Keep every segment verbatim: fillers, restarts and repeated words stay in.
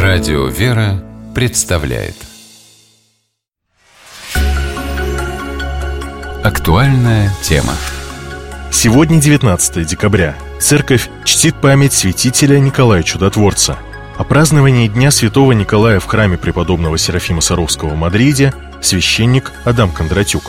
Радио «Вера» представляет актуальная тема. Сегодня девятнадцатое декабря. Церковь чтит память святителя Николая Чудотворца. О праздновании Дня Святого Николая в храме преподобного Серафима Саровского в Мадриде священник Адам Кондратюк.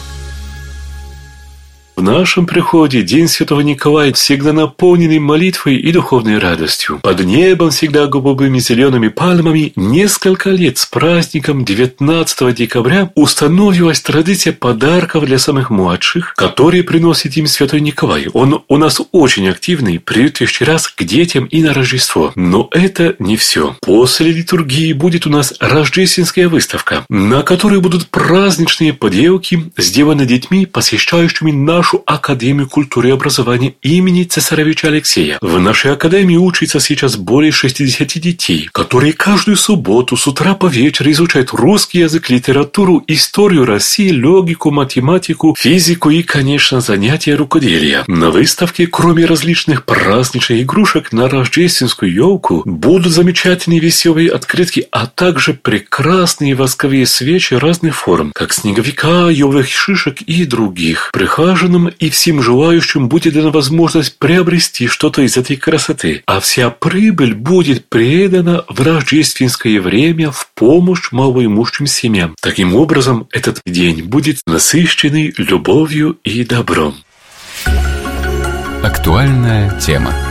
В нашем приходе День Святого Николая всегда наполненный молитвой и духовной радостью. Под небом всегда голубыми зелеными пальмами несколько лет с праздником девятнадцатого декабря установилась традиция подарков для самых младших, которые приносит им Святой Николай. Он у нас очень активный, придет еще раз к детям и на Рождество. Но это не все. После литургии будет у нас рождественская выставка, на которой будут праздничные поделки, сделанные детьми, посещающими нашу Академию культуры и образования имени цесаревича Алексея. В нашей академии учатся сейчас более шестидесяти детей, которые каждую субботу с утра по вечер изучают русский язык, литературу, историю России, логику, математику, физику и, конечно, занятия рукоделия. На выставке, кроме различных праздничных игрушек на рождественскую елку, будут замечательные веселые открытки, а также прекрасные восковые свечи разных форм, как снеговика, еловых шишек и других. Прихожанам и всем желающим будет дана возможность приобрести что-то из этой красоты, а вся прибыль будет передана в рождественское время в помощь малоимущим семьям. Таким образом, этот день будет насыщенный любовью и добром. Актуальная тема.